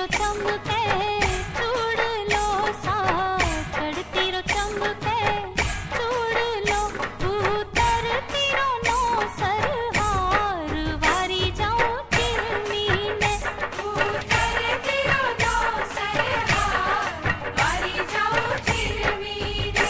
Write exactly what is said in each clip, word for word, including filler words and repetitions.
चमके चूड़ लो सा चढ़ती रो चमके चूड़ लो उतरती रो नो सरहार वारी जाऊं चिरनी ने उतरती रो नो सरहार वारी जाऊं चिरनी ने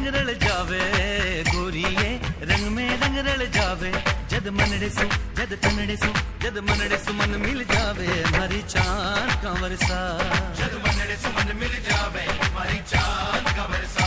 रल जावे गोरिये रंग में रंग रल जावे जद मनड़े सु जद तनड़े सु जद मनड़े सु मन मिल जावे मारी चांद का बरसा जद मनड़े सु मन मिल जावे मारी चांद का बरसा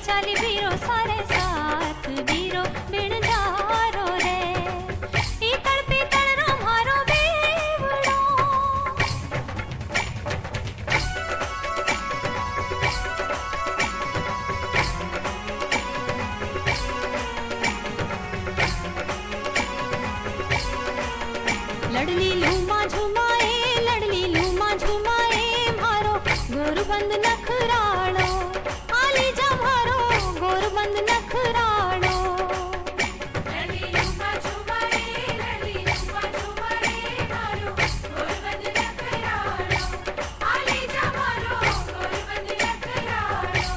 चाली बीरो सारे साथ बीरो बिन जारो रे इतड़ पीतड़ रो मारो बेवड़ो लड़ली लूमा झुमाए लड़ली लूमा झुमाए मारो गोरबंद नखराड़ो आली जा मारो गोरबंद नखराड़ो लड़ली लूमा झुमाए लड़ली लूमा झुमाए मारो गोरबंद नखराड़ो आली जा मारो गोरबंद नखराड़ो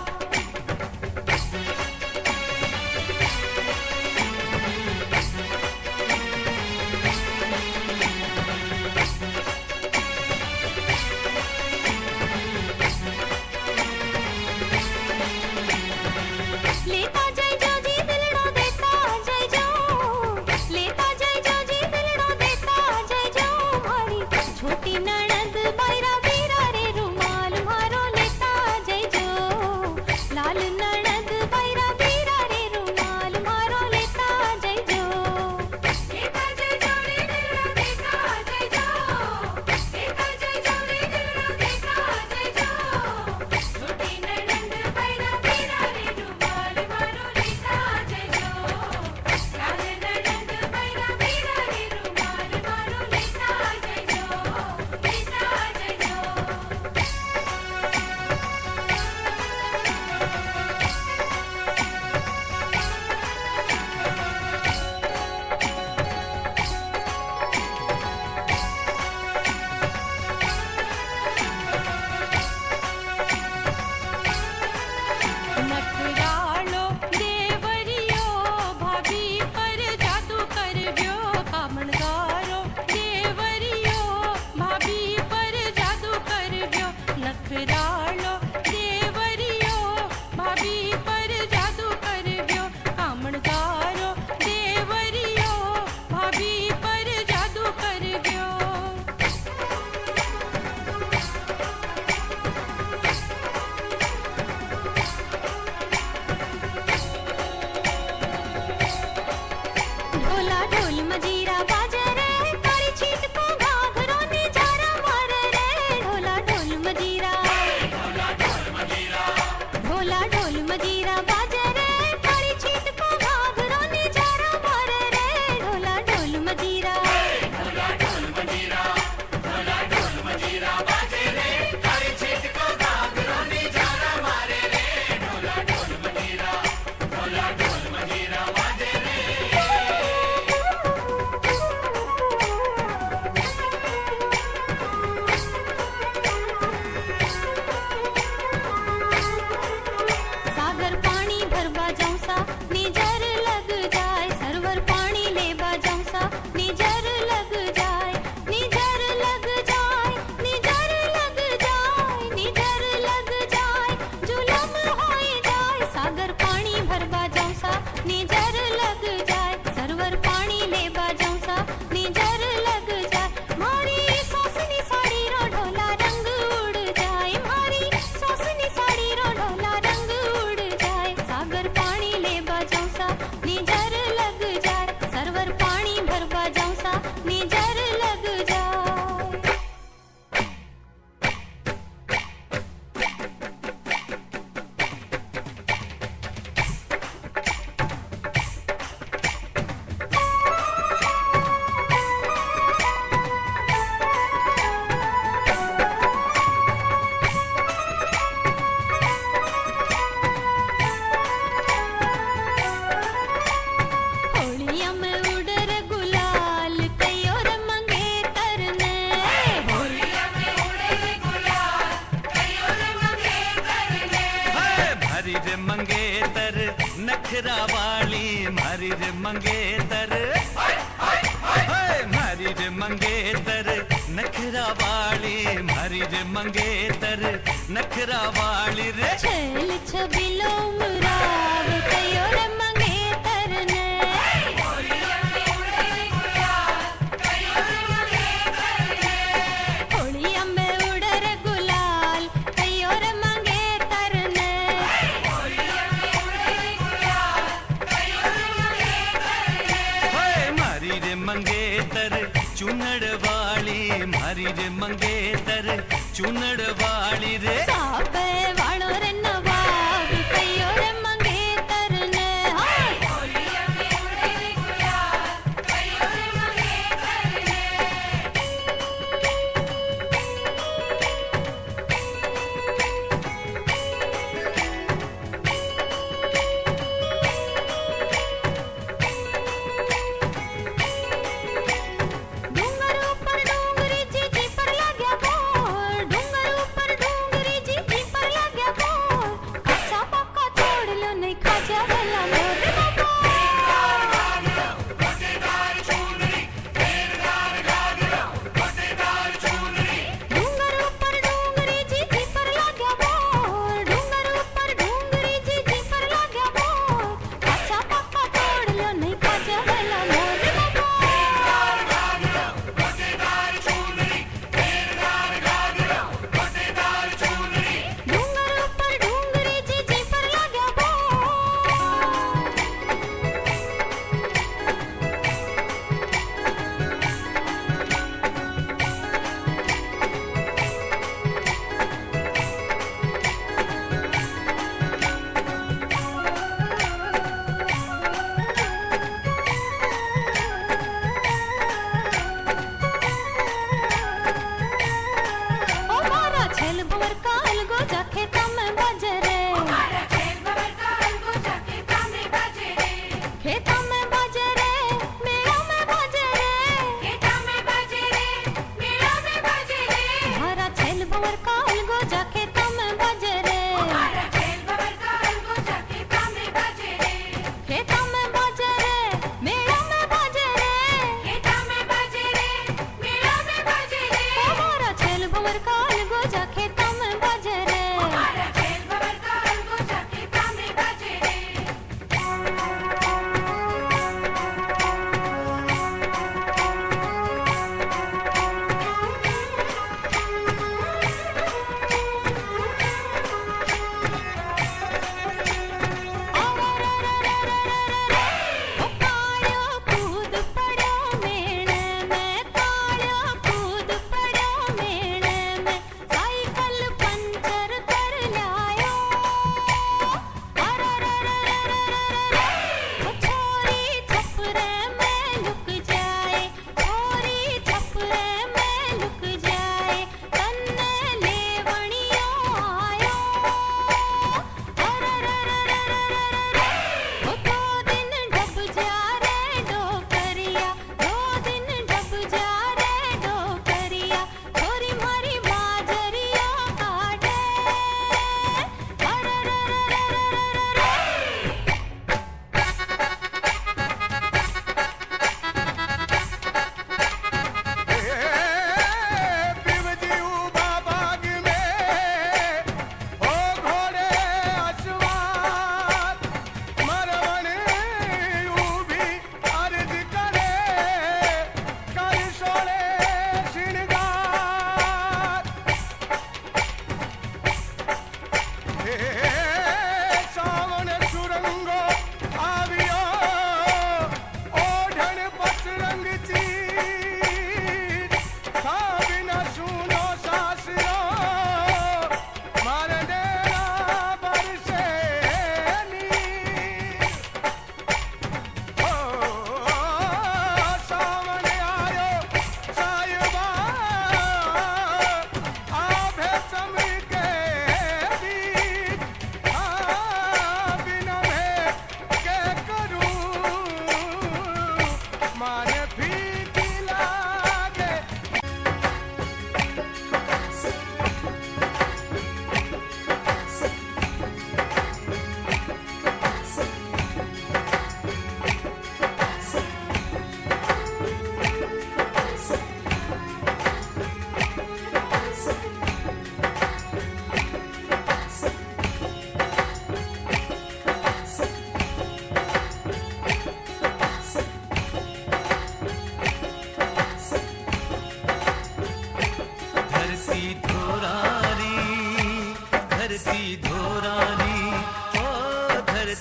लेता जाय जो जी दिलड़ो देता जाय जो लेता जाय जो जी दिलड़ो देता जाय जो मारी छोटी ननद बायरा बीरा रे रुमाल मारो लेता जाय जो लाल ननद बायरा बीरा रे रुमाल मारो लेता जाय जो लेता जाय जो रे दिलड़ो देता जाय जो लेता जाय जो रे दिलड़ो देता जाय जो छोटी ननद बायरा बीरा रे रुमाल मारो लेता जाय जो लाल ननद बायरा बीरा रे रुमाल मारो लेता जाय जो लेता जाय जो नखरालो देवरियो भाभी पर जादू करव्यो कामणगारो देवरियो भाभी पर जादू करव्यो नखरालो देवरियो भाभी पर जादू करव्यो कामणगारो देवरियो भाभी पर जादू करव्यो ढोला ढोल मजीरा बाजे रे कारी छीट को घाघरो निजारा मारे रे ढोला ढोल मजीरा ढोला ढोल मजीरा बाजे रे कारी छीट को घाघरो निजारा मारे रे ढोला ढोल मजीरा सागर पानी भरवा जाऊं सा निजर लग जाए सरवर पानी लेवा जाऊं सा निजर लग जाए निजर लग जाए निजर लग जाए निजर लग जाए जुलम होए जाए सागर पानी भरवा जाऊं सा निजर लग जाए सरवर पानी लेवा जाऊं सा निजर लग जाए मारी सोसनी साड़ी रो ढोला रंग उड़ जाए मारी सोसनी साड़ी रो ढोला रंग उड़ जाए सागर पानी लेवा जाऊं सा निजर लग जाए सरवर पानी भरवा जाऊं सा निजर लग जाए होलिया में उड़र गुलाल कयोर मंगेतर ने होलिया में उड़र गुलाल कयोर मंगेतर ने हाय भरी रे मंगेतर नखरा वाली मारी रे मंगेतर हाय मारी रे मंगेतर नखरा वाली मारी रे मंगेतर नखरा वाली रे छल छबिलो मुराद कयोर मंगेतर ने होलिया में उड़र गुलाल कयोर मंगेतर ने होलिया में उड़र गुलाल कयोर मंगेतर ने होलिया चुनड़ वाली मारी रे मंगेतर चुनड़ वाली रे सापे वालो रे नवाब कयो रे मंगेतर ने हाय होलिया में उड़े रे गुलाल कयो रे मंगेतर ने डूंगर ऊपर डूंगरी जी जी पर लाग्या बोर डूंगर ऊपर डूंगरी जी जी पर लाग्या बोर कच्चा पक्का तोड़ लो नहीं खाजा वाला मोर डूंगर ऊपर डूंगरी जी जी पर लाग्या बोर डूंगर ऊपर डूंगरी जी जी पर लाग्या बोर कच्चा पक्का तोड़ लो नहीं खाजा वाला मोर डूंगर ऊपर डूंगरी जी जी पर लाग्या ओ मारा छेल भवर काल गो जाके तम बजे रे मारा छेल भवर काल गो जाके तम बजे रे खेता में बजे रे मेला में बजे रे खेता में बजे रे मेला में बजे रे मारा छेल भवर काल गो जाके तम बजे रे मारा छेल भवर काल गो जाके तम बजे रे खेता में बजे रे मेला में बजे रे खेता में बजे रे मेला में बजे रे मारा छेल भवर काल गो जाके तम बजे रे मारा छेल भवर काल गो जाके तम बजे रे ओ काळ्यो कूद पड़ो मेणे में काळ्यो कूद पड़ो मेणे में साइकिल पंचर कर लायो ओ छोरी छपरे में लुक जाए छोरी छपरे में लुक जाए तन्ने लेवणियो आयो ओ दो दिन डब जा रे डोकरिया दो दिन डब जा रे डोकरिया छोरी मारी बाजरिया काटे बिवजियू बाबाग में ओ घोड़े अश्वार मरवण भी अर्ज करे कर सोड़े श्रृंगार सावन सुरंगो आवियो ओढ़न पचरंग चीर था बिना सुनो सासरो मार डेरा बरसे नीर ओ सावन आयो साहिबा आभे चमके बीच आ बिना में के करूं माने फीकी लागे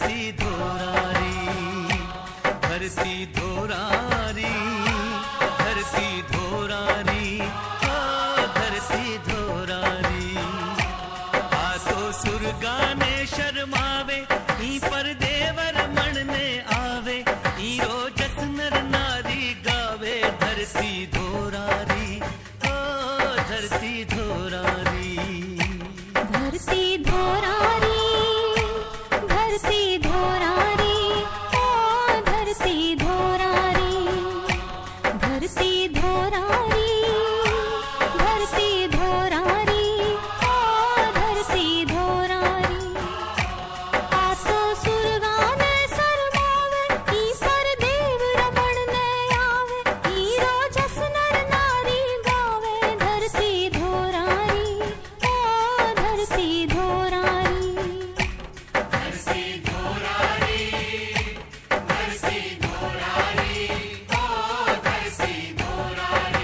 धरती धोरारी धरती धोरारी ओ धरती धोरारी आ तो सुरगाने शर्मावे ई पर देवर मनने आवे ई रोजस नर नारी गावे धरती धोरारी ओ धरती धोरारी धरती धोरारी धरती धोरारी ओ धरती धोरारी धरती धोरारी धरती धोरारी ओ धरती धोरारी आ तो सुरगाने शर्मावे ई पर देव रमण ने आवे ई रोजस नर नारी गावे धरती धोरारी ओ धरती धोरारी धरती धोरारी धरती धोरारी ओ धरती धोरारी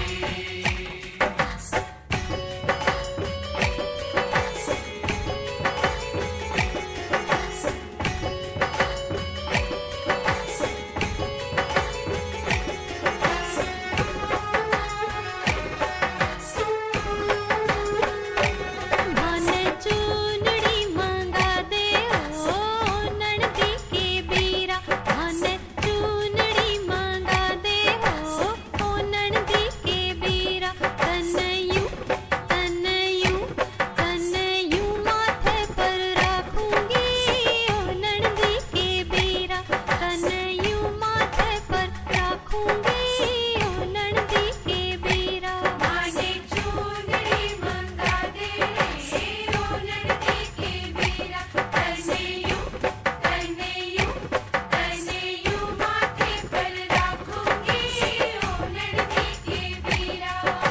भान चूनड़ी मंगा दे ओ ननदी के बीरा भान चूनड़ी मंगा दे ओ ओ ननदी के बीरा तनयू तनयू तनयू माथे पर रखूंगी ओ ननदी के बीरा तनयू माथे पर रखूंगी ओ ननदी के बीरा माने चूनड़ी मंगा दे ओ ननदी के बीरा तनयू तनयू तनयू माथे पर रखूंगी ओ ननदी के बीरा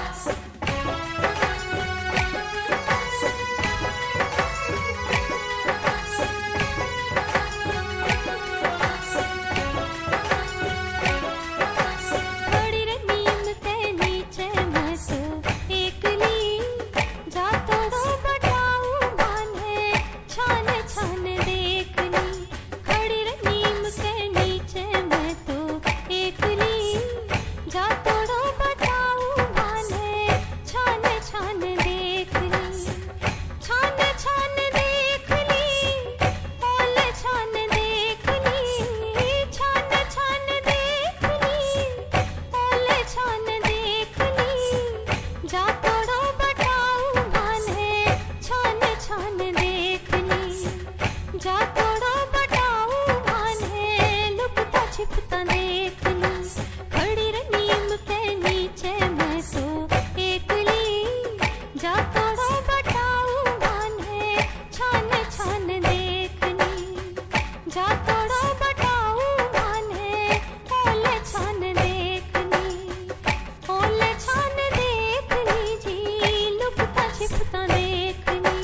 खड़ी रे नीम के नीचे मैं तो एकली जा तोड़ो बटाऊ भाने छान छान देखली खड़ी रे नीम के नीचे मैं तो एकली जा तोड़ो बटाऊ भाने छान छान देखली छान छान देखली ओले छान देखली छान छान देखली ओले छान देखली जा तोड़ो बटाऊ भाने छान छान देखली जा तोड़ो बटाऊ भाने लुकता छिपता देखली खड़ी रे नीम के नीचे मैं तो एकली जा तोड़ो बटाऊ भाने छान छान देखली जा तोड़ो बटाऊ भाने ओले छान देखली ओले छान देखली जी लुकता छिपता देखली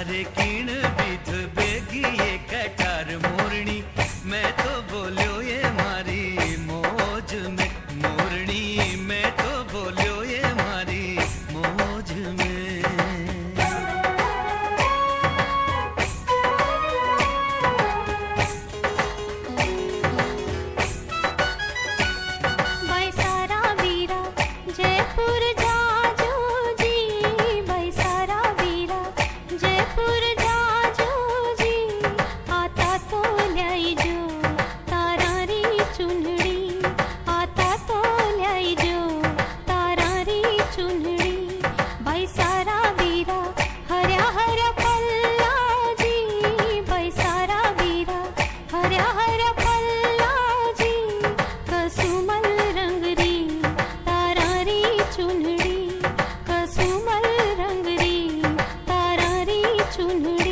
थारे कीण बीथ बेगी ये कटार मोरनी मैं तो बोलियो ये मारी मौज में मोरनी मैं तो बोलियो ये मारी मौज में भाई सारा वीरा जयपुर जाजो जी भाई सारा वीरा जयपुर जाजो जी आता तो ल्याई जो तारारी चुनड़ी आता तो ल्याई जो तारारी चुनड़ी भाई सारा वीरा हर्या हर्या पल्ला जी भाई सारा वीरा हर्या हर्या पल्ला जी कसुमल रंगरी तारारी चुनड़ी कसुमल रंगरी तारारी चुनड़ी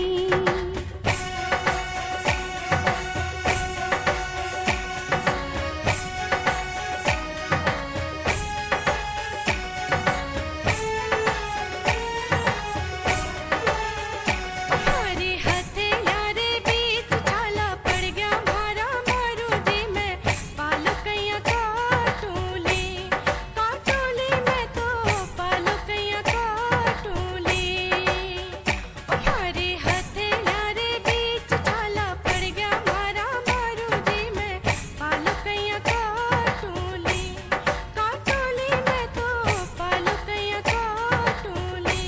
हरे हथेला रे बीच छाला पड़ गया मारा मारू जी मैं पालो कैया काटूली काटूली मैं तो पालो कैया काटूली हरे हथेला रे बीच छाला पड़ गया मारा मारू जी मैं पालो कैया काटूली काटूली मैं तो पालो कैया काटूली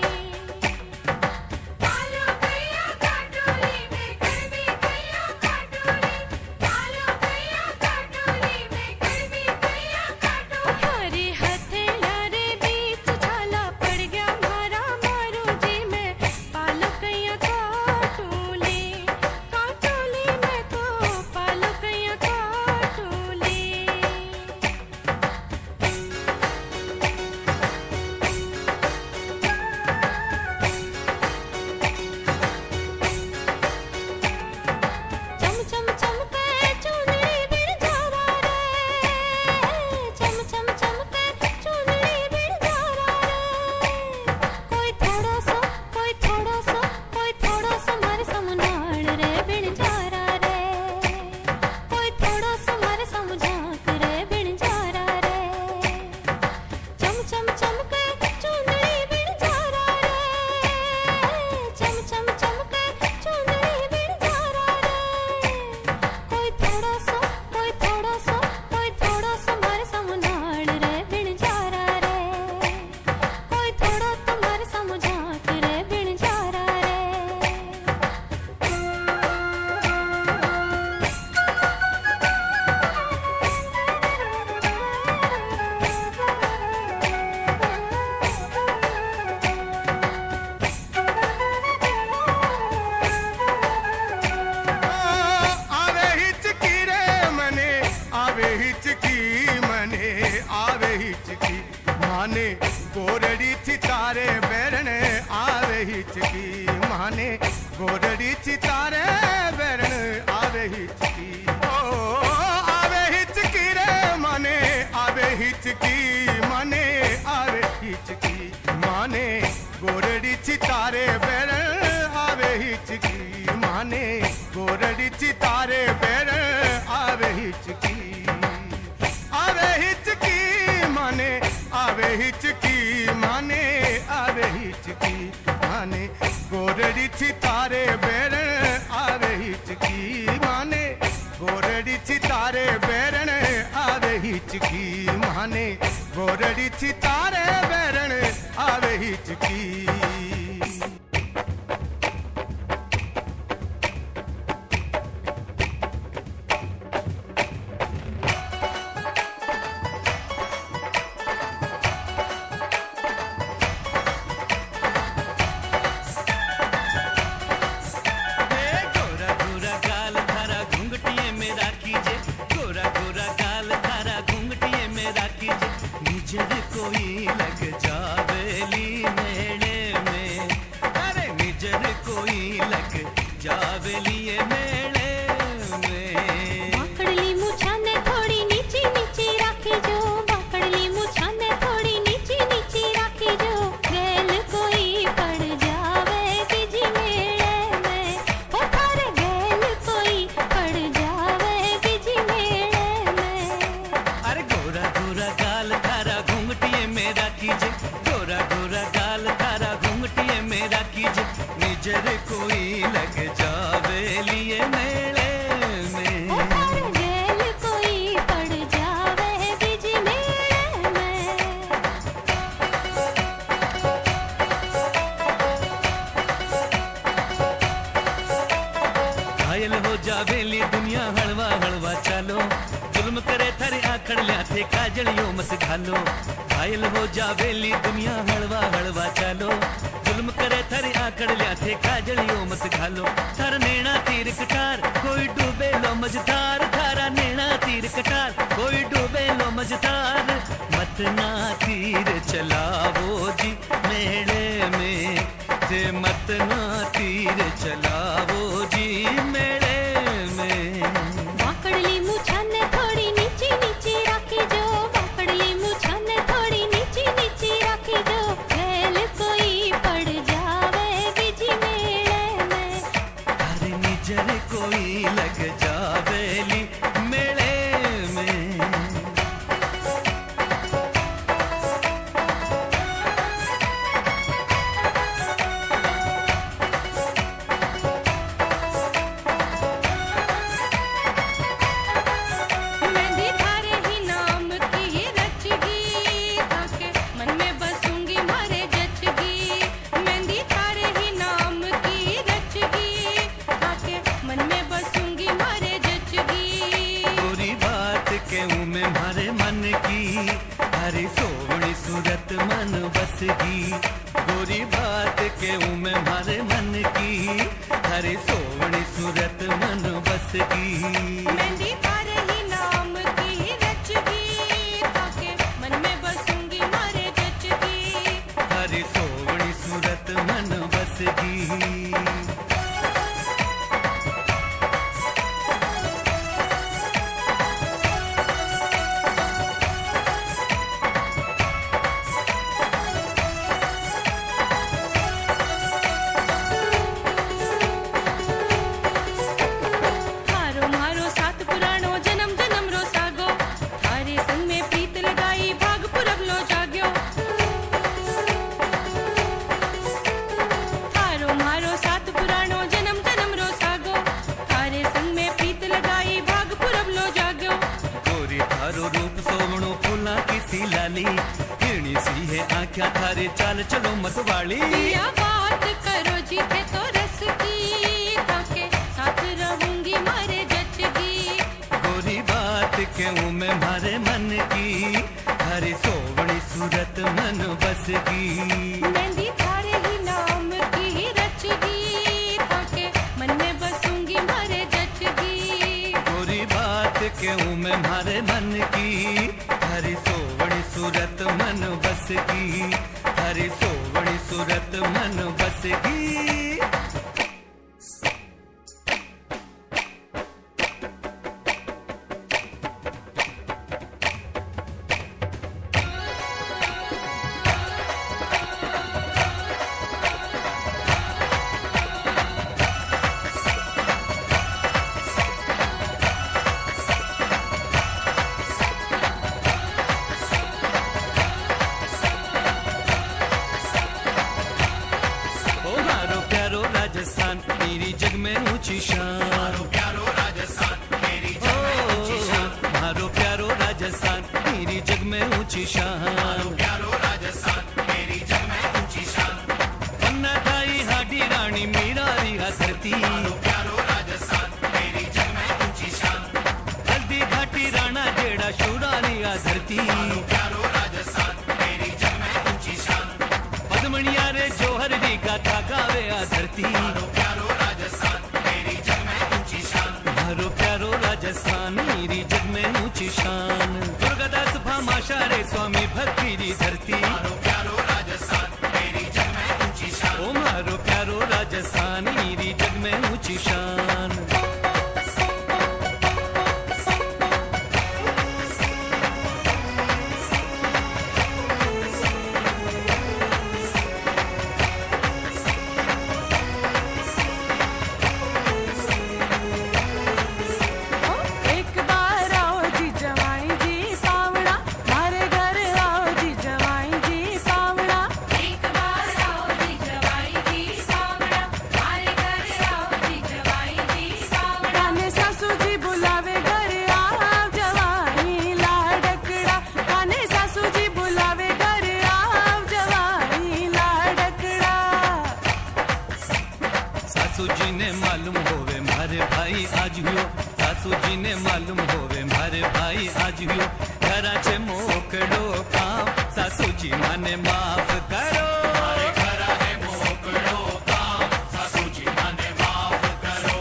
पालो कैया काटूली मैं करबी कैया काटूली पालो कैया काटूली मैं करबी कैया काटूली हरे हथेला रे बीच छाला पड़ गया मारा मारू जी मैं पालो कैया काटूली काटूली मैं तो पालो कैया काटूली चम चम चमके चुनरी बिन जारा रे चम चम चमके चुनरी बिन जारा रे कोई थोड़ा सा कोई थोड़ा सा कोई थोड़ा सा मारे समनाड़ रे बिन जारा रे कोई थोड़ा सा मारे समझाक रे बिन जारा रे चम चम चमके चुनरी बिन जारा रे चम चम चमके चुनरी बिन जारा रे कोई थोड़ा सा कोई थोड़ा सा कोई थोड़ा सा मारे समनाड़ रे बिन जारा रे कोई थोड़ा तुम्हारे समझाक रे बिन जारा रे आवे हिचकी रे मने आवे हिचकी मने आवे हिचकी माने गोरड़ी थी तारे बेरने आवे हिचकी माने गोरड़ी थी तारे बेरने आवे हिचकी ओ आवे हिचकी रे मने आवे हिचकी मने आवे हिचकी माने गोरड़ी थी तारे बेरने आवे हिचकी माने गोरड़ी थी तारे बेरने आवे हिचकी आवे हिचकी माने आवे हिचकी माने आवे हिचकी माने गोरड़ी थी तारे बेरने आवे हिचकी माने गोरड़ी थी तारे बेरने आवे हिचकी माने गोरड़ी थी तारे बेरने आवे हिचकी गोरा गोरा गाल धारा घुंघटिए में राखी जे गोरा गोरा गाल धारा घुंघटिए में राखी जे निजर कोई लग जावेली मेले में कोई लग जावे लिए मेले में। ओ तार जेल कोई पड़ जावे बीज मेले में। घायल हो जावेली दुनिया हलवा हलवा चालो, जुल्म करे थारे आखड़ लिया थे काजलियों मत घालो। घायल हो जावेली दुनिया हलवा हलवा चालो, जुल्म करे थारे आकड़ लिया थे काजलियों मत घालो। थारा नैना तीर कटार कोई डूबे लो मझधार, थारा नैना तीर कटार कोई डूबे लो मझधार। मत ना तीर चलावो जी मेले में, ते मत ना तीर चलावो जी मेले में। वाकड़ली मुछन थोड़ी नीची नीची राखी जो, वाकड़ली मुछन थोड़ी नीची नीची राखी जो। जेल कोई पड़ जावे बीज मेले में। अरे निजर कोई लग जावेली मेले में। मेहंदी थारे ही नाम की ही रचगी, ताके मन में बसूंगी मारे जचगी। मेहंदी थारे ही नाम की ही रचगी, ताके मन में बसूंगी मारे जचगी। गोरी बात कहूँ मैं मारे मन की, हरी सोहनी सूरत मन बसगी। गोरी बात कहूँ मैं मारे मन की, हरी सोहनी सूरत मन बसगी। मेहंदी थारे ही नाम की ही रचगी, ताके मन में बसूंगी मारे जचगी। हरी सोहनी सूरत मन बसगी। थारो मारो सात पुराणो जन्म जन्म रो सागो, थारे संग में प्रीत लगाई भाग पुरब लो जाग्यो। थारो मारो सात पुराणो जन्म जन्म रो सागो, थारे संग में प्रीत लगाई भाग पुरब लो जाग्यो। गोरी थारो रूप सोवणो फूला की सी लाली, हिरणी सी है आँख्या थारे चाल चलो मतवाली। या बात करो जी है तो रस की, ताके साथ रहूंगी मारे जचगी। गोरी बात कहूँ मैं मारे मन की, हरी सोवणी सूरत मन बसगी। मेहंदी थारे ही नाम की ही रचगी, ताके मन में बसूंगी मारे जचगी। गोरी बात कहूँ मैं मारे मन की, हरी सोवणी सूरत मन बसगी। हरी सोवणी सूरत मन बसगी। ओ मारो प्यारो राजस्थान मेरी जग में ऊंची शान। मारो प्यारो राजस्थान मेरी जग में ऊंची शान। मारो प्यारो राजस्थान मेरी जग में ऊंची शान। मारो प्यारो राजस्थान मेरी जग में ऊंची शान। पन्ना ठाई हाडी रानी मीरा रिहा धरती। मारो प्यारो राजस्थान मेरी जग में ऊंची शान। हल्दी घाटी राणा जेड़ा शूरा रिहा धरती। मारो प्यारो राजस्थान मेरी जग में ऊंची शान। पद्मनिया रे जोहर री गाथा गावे आ धरती। मारो प्यारो राजस्थान मेरी जग में ऊंची शान। मारो प्यारो राजस्थान मेरी जग में ऊंची शान। दुर्गादास भामाशा रे स्वामी भक्ति री धरती। मारो प्यारो राजस्थान मेरी जग में ऊंची शान। ओ मारो प्यारो राजस्थान मेरी जग में ऊंची शान। एक बार आओ जी जवाई जी पावड़ा, मारे घर आओ जी जवाई जी पावड़ा। एक बार आओ जी जवाई जी पावड़ा, मारे सासू जी ने मालूम होवे मारे भाई आज हुयो, सासू जी ने मालूम होवे मारे भाई आज हुयो, घरा छे मोकड़ो काम सासू जी माने माफ करो। मारे घरा है मोकड़ो काम सासू जी माने माफ करो।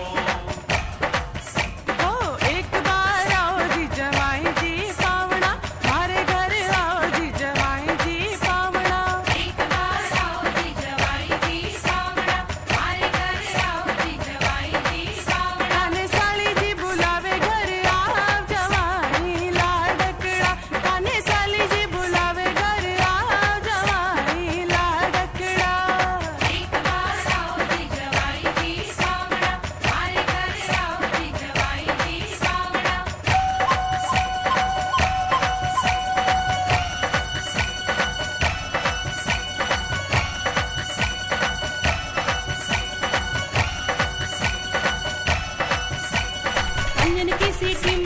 ओ एक बार आओ जी जवाई जी पावड़ा, मारे घर आओ जी जवाई जी पावड़ा। एक बार आओ जी जवाई जी पावड़ा, मारे घर आओ जी जवाई जी पावड़ा। काने साली जी बुलावे घर आओ जवाई लाडकड़ा, काने साली जी बुलावे घर आओ जवाई लाडकड़ा। एक बार आओ जी जवाई जी पावड़ा, मारे घर आओ जी जवाई जी पावड़ा। अंजन की सीटी